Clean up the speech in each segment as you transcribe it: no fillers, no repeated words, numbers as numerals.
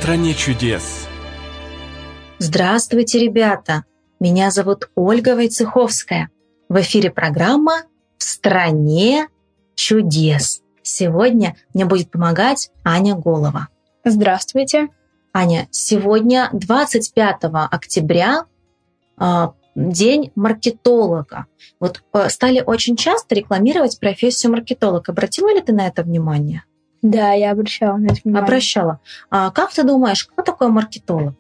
стране чудес. Здравствуйте, ребята! Меня зовут Ольга Войцеховская. В эфире программа «В стране чудес». Сегодня мне будет помогать Аня Голова. Здравствуйте. Аня, сегодня 25 октября, день маркетолога. Вот стали очень часто рекламировать профессию маркетолог. Обратила ли ты на это внимание? Да, я обращала на это внимание. Обращала. А как ты думаешь, кто такой маркетолог?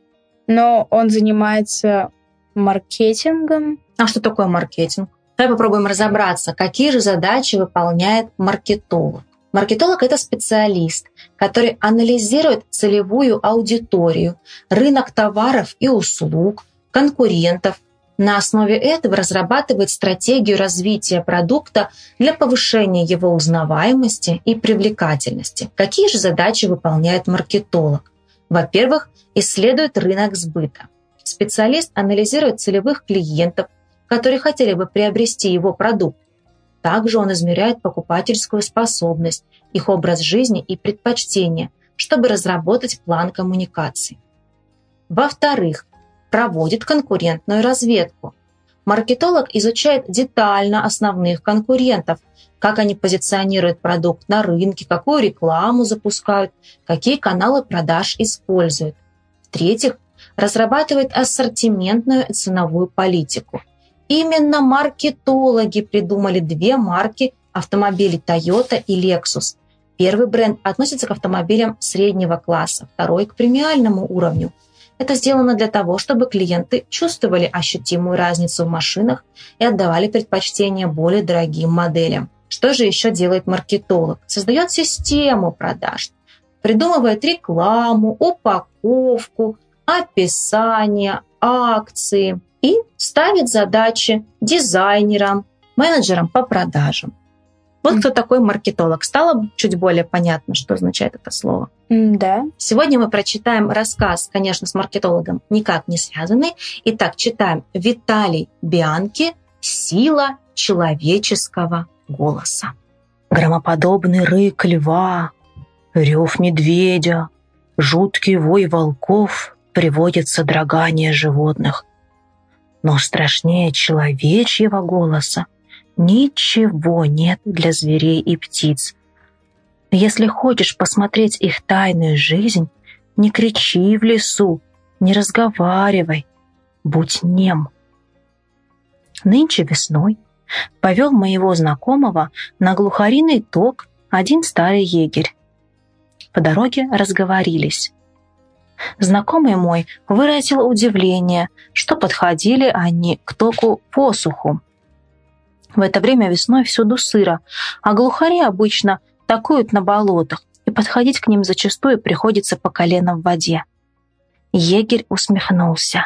Но он занимается маркетингом. А что такое маркетинг? Давай попробуем разобраться, какие же задачи выполняет маркетолог. Маркетолог – это специалист, который анализирует целевую аудиторию, рынок товаров и услуг, конкурентов. На основе этого разрабатывает стратегию развития продукта для повышения его узнаваемости и привлекательности. Какие же задачи выполняет маркетолог? Во-первых, исследует рынок сбыта. Специалист анализирует целевых клиентов, которые хотели бы приобрести его продукт. Также он измеряет покупательскую способность, их образ жизни и предпочтения, чтобы разработать план коммуникаций. Во-вторых, проводит конкурентную разведку. Маркетолог изучает детально основных конкурентов, как они позиционируют продукт на рынке, какую рекламу запускают, какие каналы продаж используют. В-третьих, разрабатывает ассортиментную и ценовую политику. Именно маркетологи придумали две марки автомобилей Toyota и Lexus. Первый бренд относится к автомобилям среднего класса, второй – к премиальному уровню. Это сделано для того, чтобы клиенты чувствовали ощутимую разницу в машинах и отдавали предпочтение более дорогим моделям. Что же еще делает маркетолог? Создает систему продаж, придумывает рекламу, упаковку, описание, акции и ставит задачи дизайнерам, менеджерам по продажам. Вот кто такой маркетолог. Стало чуть более понятно, что означает это слово? Да. Сегодня мы прочитаем рассказ, конечно, с маркетологом никак не связанный. Итак, читаем Виталий Бианки «Сила человеческого голоса». Громоподобный рык льва, рев медведя, жуткий вой волков приводит содрогание животных. Но страшнее человечьего голоса ничего нет для зверей и птиц. Если хочешь посмотреть их тайную жизнь, не кричи в лесу, не разговаривай, будь нем. Нынче весной повел моего знакомого на глухариный ток один старый егерь. По дороге разговорились. Знакомый мой выразил удивление, что подходили они к току посуху. В это время весной всюду сыро, а глухари обычно такуют на болотах, и подходить к ним зачастую приходится по колено в воде. Егерь усмехнулся.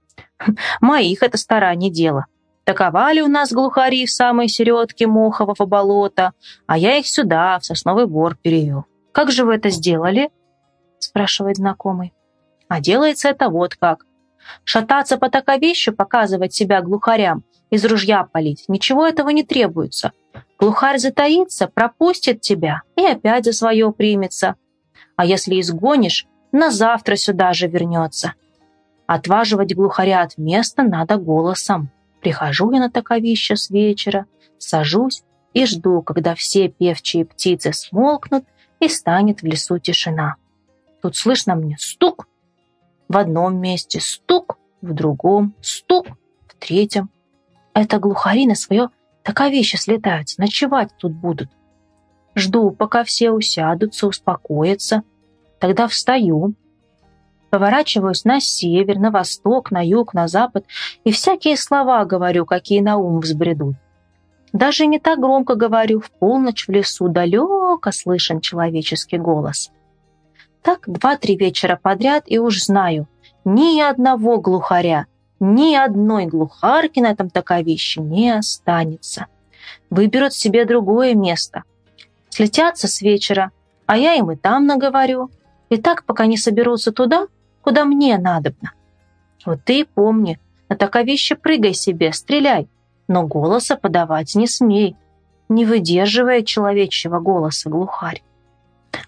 «Моих это старание дело. Таковали у нас глухари в самой середке мохового болота, а я их сюда, в сосновый бор, перевел. Как же вы это сделали?» спрашивает знакомый. «А делается это вот как. Шататься по таковищу, показывать себя глухарям, из ружья палить, ничего этого не требуется. Глухарь затаится, пропустит тебя и опять за свое примется. А если изгонишь, на завтра сюда же вернется. Отваживать глухаря от места надо голосом. Прихожу я на таковище с вечера, сажусь и жду, когда все певчие птицы смолкнут и станет в лесу тишина. Тут слышно мне стук. В одном месте стук, в другом стук, в третьем. Это глухари на свое таковище слетаются, ночевать тут будут. Жду, пока все усядутся, успокоятся. Тогда встаю, поворачиваюсь на север, на восток, на юг, на запад и всякие слова говорю, какие на ум взбредут. Даже не так громко говорю, в полночь в лесу далеко слышен человеческий голос. Так 2-3 вечера подряд и уж знаю, ни одного глухаря, ни одной глухарки на этом таковище не останется. Выберут себе другое место. Слетятся с вечера, а я им и там наговорю. И так, пока не соберутся туда, куда мне надобно. Вот ты и помни, на таковище прыгай себе, стреляй, но голоса подавать не смей, не выдерживая человечьего голоса глухарь.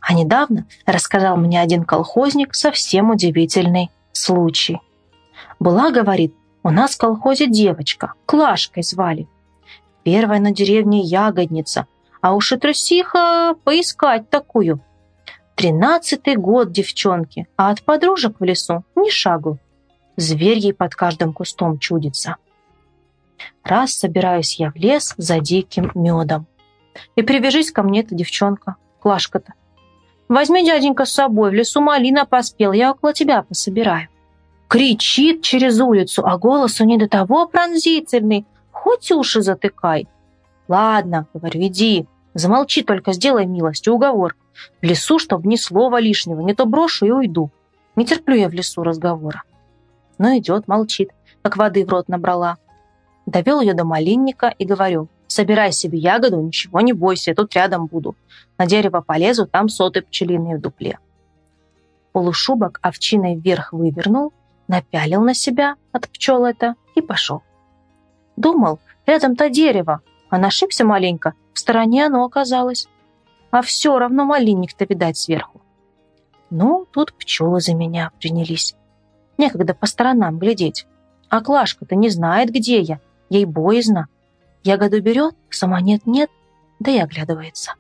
А недавно рассказал мне один колхозник совсем удивительный случай. Была, говорит, у нас в колхозе девочка, Клашкой звали. Первая на деревне ягодница, а уж и трусиха поискать такую. 13-й год девчонки, а от подружек в лесу ни шагу. Зверь ей под каждым кустом чудится. Раз собираюсь я в лес за диким медом. И привяжись ко мне эта девчонка, Клашка-то. Возьми, дяденька, с собой, в лесу малина поспел, я около тебя пособираю. Кричит через улицу, а голос у ней до того пронзительный, хоть уши затыкай. Ладно, говорю, иди, замолчи только, сделай милость, уговор. В лесу, чтоб ни слова лишнего, не то брошу и уйду. Не терплю я в лесу разговора. Но идет, молчит, как воды в рот набрала. Довел ее до малинника и говорю, собирай себе ягоду, ничего не бойся, я тут рядом буду. На дерево полезу, там соты пчелиные в дупле. Полушубок овчиной вверх вывернул, напялил на себя от пчел это и пошел. Думал, рядом-то дерево, а ошибся маленько, в стороне оно оказалось. А все равно малинник-то видать сверху. Ну, тут пчелы за меня принялись. Некогда по сторонам глядеть. А Клашка-то не знает, где я, ей боязно. Ягоду берет, сама нет-нет, да и оглядывается.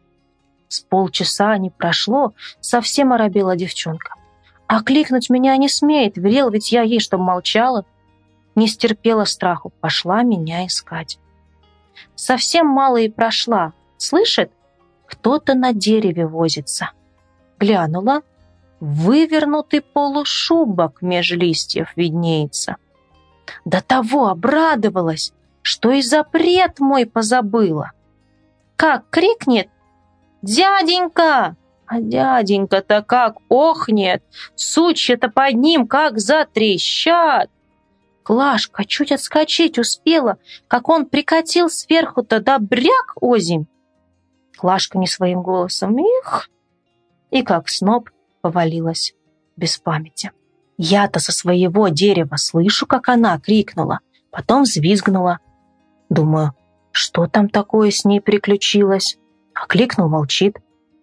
С полчаса не прошло, совсем оробела девчонка. А кликнуть меня не смеет, велел ведь я ей, чтоб молчала. Не стерпела страху, пошла меня искать. Совсем мало и прошла, слышит, кто-то на дереве возится. Глянула, вывернутый полушубок меж листьев виднеется. До того обрадовалась, что и запрет мой позабыла. Как крикнет: «Дяденька!» А дяденька-то как охнет, сучья-то под ним как затрещат. Клашка чуть отскочить успела, как он прикатил сверху-то да бряк озимь. Клашка не своим голосом «их!» и как сноп повалилась без памяти. Я-то со своего дерева слышу, как она крикнула, потом взвизгнула. Думаю, что там такое с ней приключилось? А кликнул, молчит.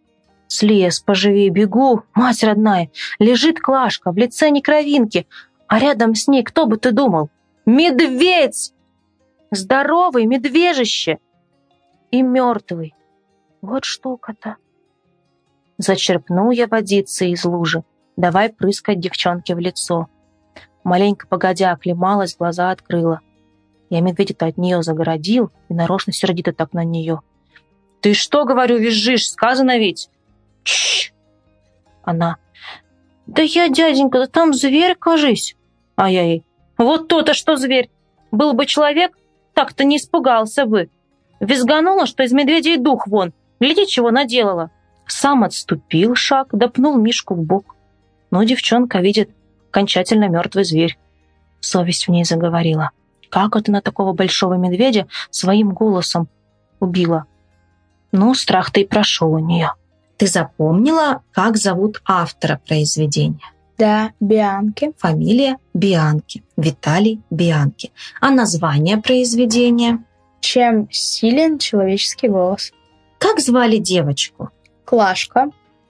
Слез поживее бегу, мать родная, лежит Клашка в лице не кровинки, а рядом с ней, кто бы ты думал? Медведь! Здоровый медвежище! И мертвый. Вот штука-то. Зачерпнул я водицы из лужи, давай прыскать девчонке в лицо. Маленько погодя оклемалась, глаза открыла. Я медведя-то от нее загородил и нарочно сердито так на нее. «Ты что, говорю, визжишь? Сказано ведь!» «Чш!» Она: «Да я, дяденька, да там зверь, кажись!» А я ей: «Вот то-то, что зверь! Был бы человек, так-то не испугался бы! Визганула, что из медведей дух вон! Гляди, чего наделала!» Сам отступил шаг, да пнул Мишку в бок. Но девчонка видит окончательно мертвый зверь. Совесть в ней заговорила. Как это на такого большого медведя своим голосом убила? Ну, страх-то и прошел у нее. Ты запомнила, как зовут автора произведения? Да, Бианки. Фамилия Бианки. Виталий Бианки. А название произведения? Чем силен человеческий голос? Как звали девочку? Клашка.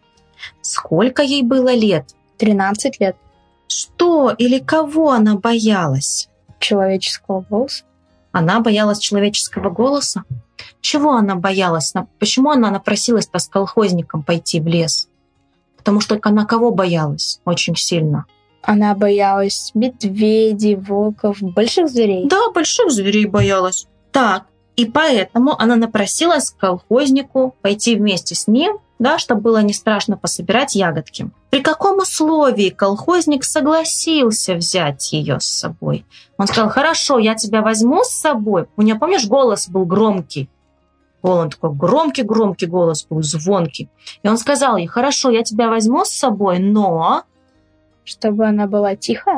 Сколько ей было лет? 13 лет. Что или кого она боялась? Человеческого голоса. Она боялась человеческого голоса? Чего она боялась? Почему она напросилась-то с колхозником пойти в лес? Потому что она кого боялась очень сильно? Она боялась медведей, волков, больших зверей. Да, больших зверей боялась. Так, и поэтому она напросилась к колхознику пойти вместе с ним, да, чтобы было не страшно пособирать ягодки. При каком условии колхозник согласился взять ее с собой? Он сказал: «Хорошо, я тебя возьму с собой». У нее, помнишь, голос был громкий. Он такой громкий голос был, звонкий. И он сказал ей: «Хорошо, я тебя возьму с собой, но...» Чтобы она была тихая?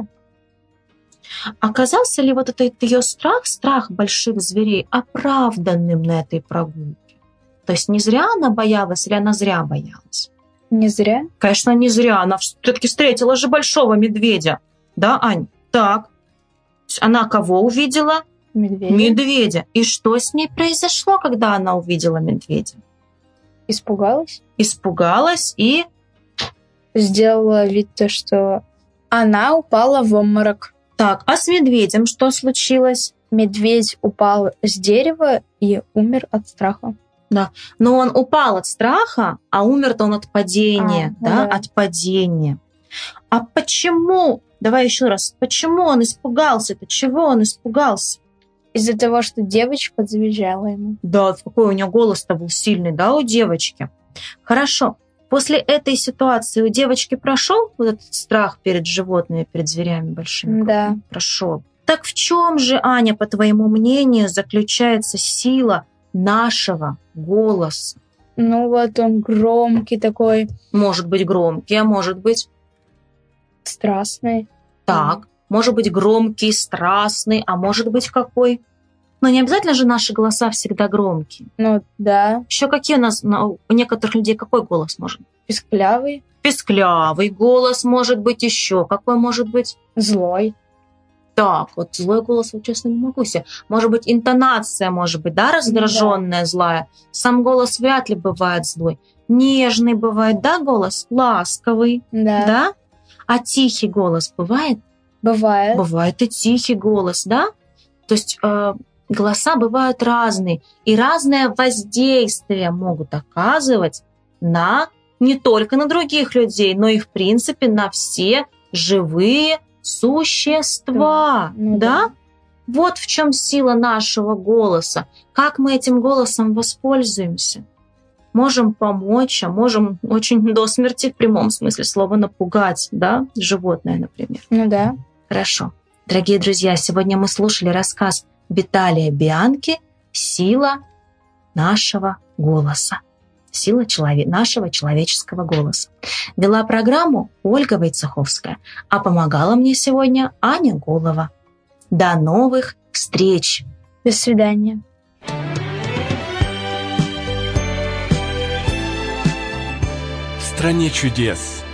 Оказался ли вот этот ее страх больших зверей оправданным на этой прогулке? То есть не зря она боялась или она зря боялась? Не зря? Конечно, не зря. Она все-таки встретила же большого медведя. Да, Ань? Так. Она кого увидела? Медведя. Медведя. И что с ней произошло, когда она увидела медведя? Испугалась? Испугалась и... Сделала вид, что она упала в обморок. Так, а с медведем что случилось? Медведь упал с дерева и умер от страха. Да, но он упал от страха, а умер-то он от падения, да, да, от падения. А почему, давай еще раз, почему он испугался-то, чего он испугался? Из-за того, что девочка завизжала ему. Да, какой у нее голос-то был сильный, да, у девочки. Хорошо, после этой ситуации у девочки прошел вот этот страх перед животными, перед зверями большими? Да. Прошел. Так в чем же, Аня, по твоему мнению, заключается сила нашего голоса? Ну вот он громкий такой. Может быть громкий, а может быть... Страстный. Так, может быть громкий, страстный, а может быть какой? Но не обязательно же наши голоса всегда громкие. Ну да. Еще какие у нас, у некоторых людей какой голос может быть? Писклявый. Писклявый голос может быть еще. Какой может быть? Злой. Так, вот злой голос, вот честно, не могу себе. Может быть, интонация может быть, да, раздраженная, злая. Сам голос вряд ли бывает злой. Нежный бывает, да, голос? Ласковый, да? А тихий голос бывает? Бывает. Бывает и тихий голос, да? То есть голоса бывают разные. И разное воздействие могут оказывать на не только на других людей, но и, в принципе, на все живые существа, да? Вот в чем сила нашего голоса. Как мы этим голосом воспользуемся? Можем помочь, а можем очень до смерти в прямом смысле слова напугать, да, животное, например. Ну да. Хорошо. Дорогие друзья, сегодня мы слушали рассказ Виталия Бианки «Сила нашего голоса». Сила нашего человеческого голоса. Вела программу Ольга Войцеховская, а помогала мне сегодня Аня Голова. До новых встреч! До свидания! В стране чудес